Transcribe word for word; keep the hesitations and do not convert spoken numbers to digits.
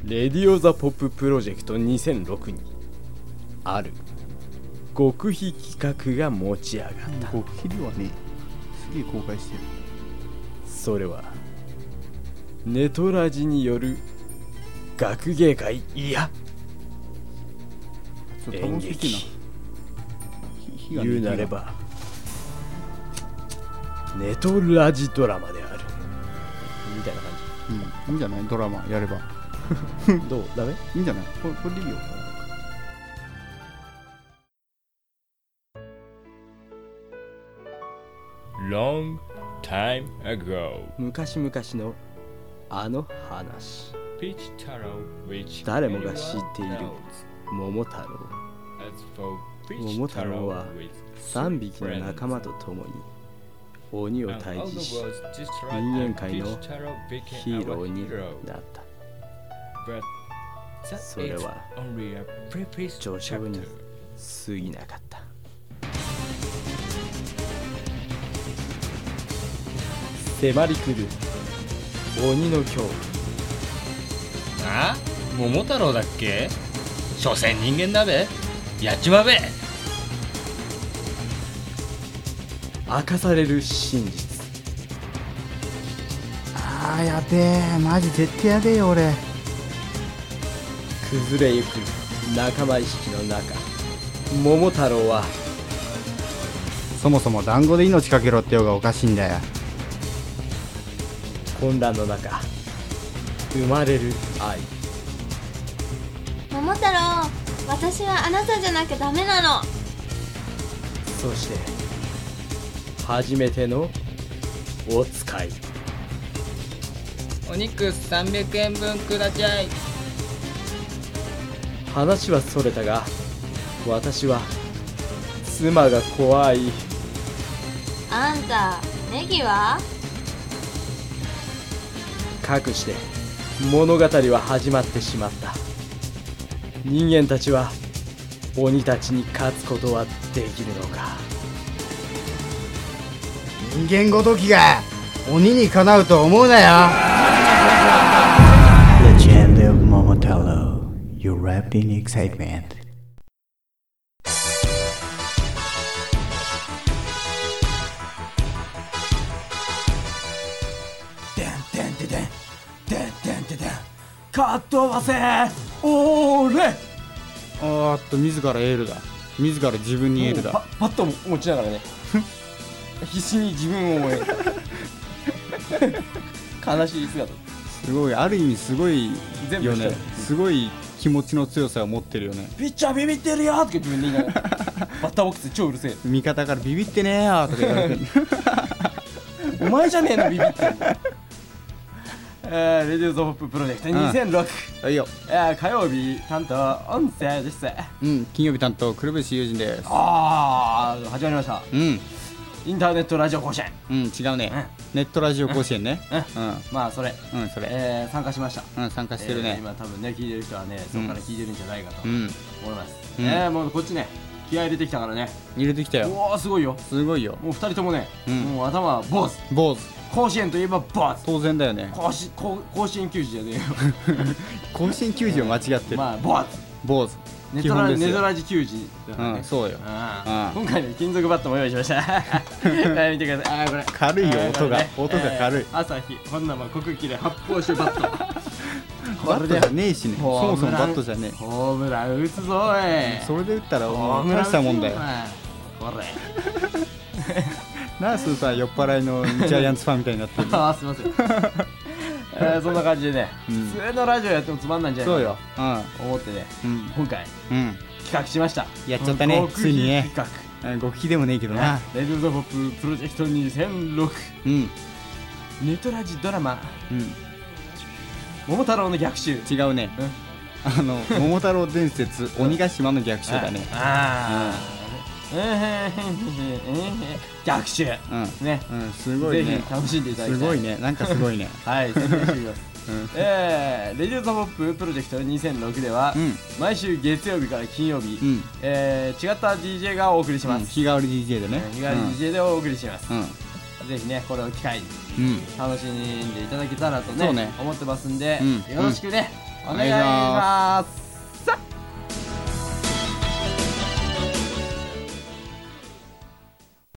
レディオザポッププロジェクトにせんろくにある極秘企画が持ち上がった。 極秘ではね、すげえ公開してる。 それはネトラジによる学芸会、いや演劇、言うなればネトラジドラマであるみたいな感じ。うん、いいんじゃない？ドラマやればどう？ダメ？ いいんじゃない？これ、これでいいよ。 Long time ago 昔々のあの話。 Peach Taro, which 誰もが知っている everyone knows. 桃太郎。 As for Peach 桃太郎 Taro は with さんびきの friends, 仲間と共に鬼を and 退 all 治 the し world's destroyed 人 and 間界の Peach Taro became ヒーロ our ーに hero. なった。 But that それ is は only a preface 序章に chapter. 過ぎなかった。迫り来る鬼の恐怖。 あ？桃太郎だっけ？所詮人間だべ。やっちまべ。 明かされる真実。 あーやべえ、マジ絶対やべえよ俺。 崩れゆく仲間意識の中、桃太郎はそもそも団子で命かけろってよがおかしいんだよ。 混乱の中生まれる愛。 桃太郎、私はあなたじゃなきゃダメなの。 そして初めてのお使い。 お肉さんびゃくえんぶんくだちゃい。 話はそれたが、私は妻が怖い。 あんた、ネギは？ かくして物語は始まってしまった。人間たちは鬼たちに勝つことはできるのか。 人間ごときが鬼にかなうと思うなよ。 Legend of Momotaro, you're wrapped in excitement. かっ飛ばせおーれ。 あーっと自らエールだ。自ら自分にエールだ。 パパッと持ちながらね必死に自分を思える悲しい姿。 すごい、ある意味すごい全部よね。すごい気持ちの強さを持ってるよね。 ピッチャービビってるよって自分で言いながらバッターボックス超うるせえ。 味方からビビってねーよとか言われてるお前じゃねえのビビってるえー、レディオズホッププロジェクトにせんろく、 はいよ。 えー、火曜日担当音声です。 うん、金曜日担当くるぶし友人です。 あー、始まりました。 うん、 インターネットラジオ甲子園。 うん、違うね、ネットラジオ甲子園ね。 うん、まあそれ、 うん、それ、 えー、参加しました。 うん、参加してるね、 えー、今多分ね聞いてる人はね、そこから聞いてるんじゃないかとうん、 思います、 うん、 えー、もうこっちね気合い入れてきたからね。 入れてきたよ。 おーすごいよ。 すごいよ。 もうふたりともね、 うん、 もう頭は坊主。 坊主。 甲子園といえば坊主。 当然だよね。 甲子甲甲子園球児じゃねえよ甲子園球児を間違ってる。 まあ坊主。 坊主。 ネトラネトラジ球児だからね。 うん、そうよ。 今回ね金属バットも用意しました見てください。あーこれ軽いよ、音が音が軽い。 朝日ほんなま国旗で発泡酒バットバットじゃねえしね。そもそもバットじゃねえ。 ホームラン打つぞおい。 それで打ったらもう大したもんだよ。 これナースさん酔っ払いのジャイアンツファンみたいになってる。 あーすいませんえー、そんな感じでね、普通のラジオやってもつまんないんじゃないかと思ってね、今回企画しました。 やっちゃったね、ついにね。 企画極秘でもねえけどな。 レディオザポッププロジェクトにせんろく、ネトラジドラマ桃太郎の逆襲。 違うね、あの桃太郎伝説鬼ヶ島の逆襲だね。 ああ逆襲ね、 すごいね。 ぜひ楽しんでいただきたい。 すごいね、なんかすごいね。 はい、宣伝してみます。えー、レディオザポッププロジェクトにせんろくでは毎週月曜日から金曜日、えー、違った ディージェー がお送りします。 日替わり ディージェー でね。 日替わり ディージェー でお送りします。ぜひね、これを機会に楽しんでいただけたらとね思ってますんで、よろしくね。 お願いします。